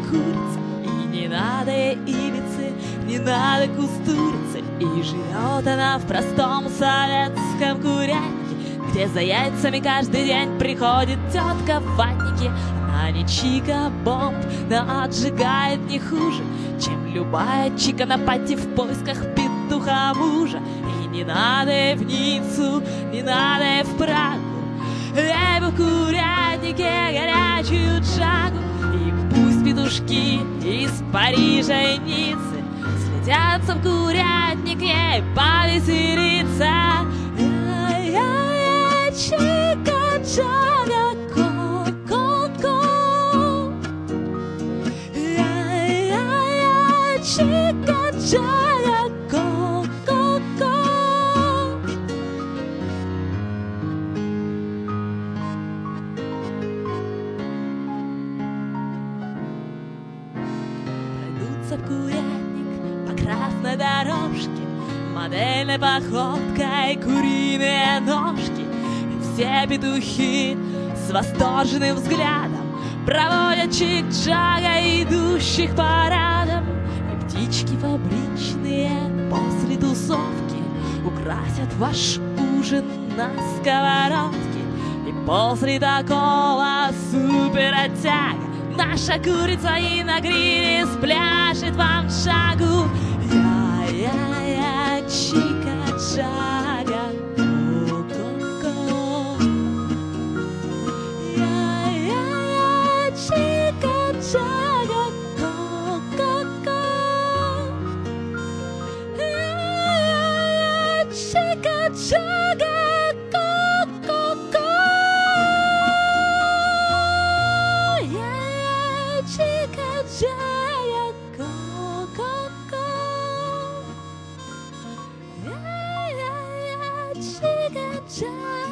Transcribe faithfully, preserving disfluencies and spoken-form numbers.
курица, и не надо ей ивицы, не надо кустурицы. И живет она в простом советском курятнике, где за яйцами каждый день приходит тетка в ватнике. Она не чика-бомб, но отжигает не хуже, чем любая чика на пати в поисках петуха мужа. И не надо ей в Ниццу, не надо ей в Прагу, ей бы в курятнике горячую джагу. И пусть петушки из Парижа и Ниццы слетятся в курятник ей повеселиться. Я-я-я, чика-джага, ко-ко-ко. Я-я-я, чика-джага, ко-ко-ко. Пройдутся в курятник по красной дорожке модельной походкой куриные ножки. И все петухи с восторженным взглядом проводят чик-джага, идущих парадом. И птички фабричные после тусовки украсят ваш ужин на сковородке. И после такого супер-оттяга наша курица и на гриле спляшет вам шагу. Я-я-я, чика-джага, ко-ко-ко. Я-я-я, чика-джага, ко-ко-ко. Я-я-я, чика-джага, ко-ко-ко. Я-я-я, чика-джага, ко-ко-ко. Yeah, yeah, yeah, chica, chica.